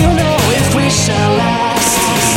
you know if we shall last.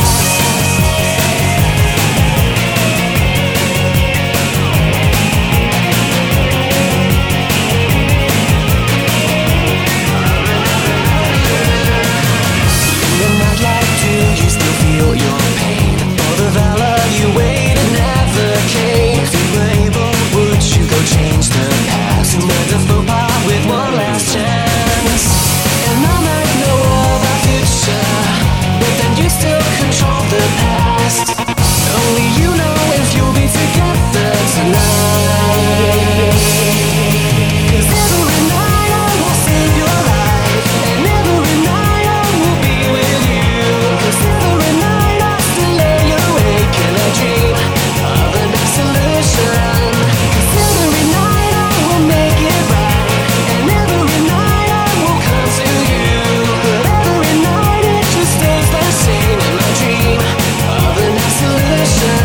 In the nightlight, do you still feel your pain? All the valor you waited never came. If you were able, would you go change the past and wear the faux pas with one last chance? And I might know of our future, but then you still control the past. Only you know if you'll be together tonight. 'Cause every night I will save your life, and every night I will be with you. 'Cause every night I still lay awake and I dream of a nice solution. 'Cause every night I will make it right, and every night I will come to you. But every night it just stays the same in my dream of a nice solution.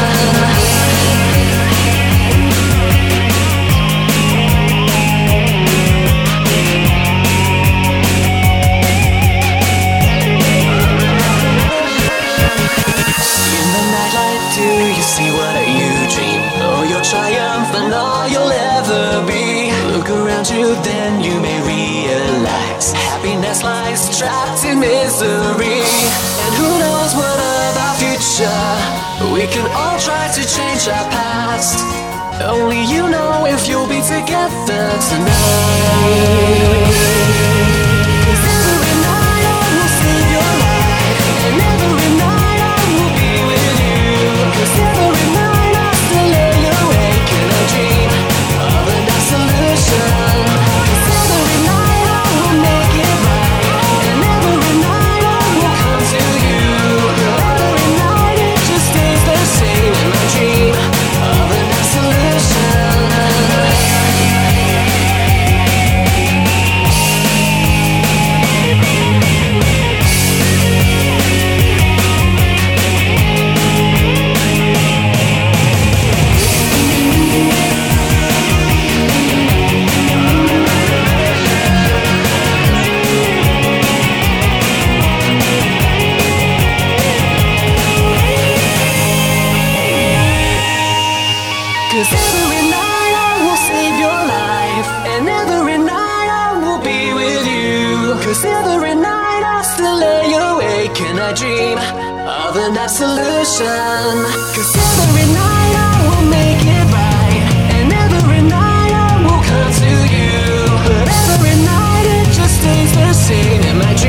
In the nightlight, do you see what you dream? Oh, your triumph and all you'll ever be. Look around you, then you may realize happiness lies trapped in misery. And who knows what of our future? We can all try to change our past. Only you know if you'll be together tonight. 'Cause every night I will save your life, and every night I will be with you. 'Cause every night I still lay awake and I dream of a nice solution. 'Cause every night I will make it right, and every night I will come to you. But every night it just stays the same in my dream of a nice solution. Cause every night I will save your life, and every night I will be with you. 'Cause every night I still lay awake and I dream of a nice solution. 'Cause every night I will make it right, and every night I will come to you. But every night it just stays the same in my dream.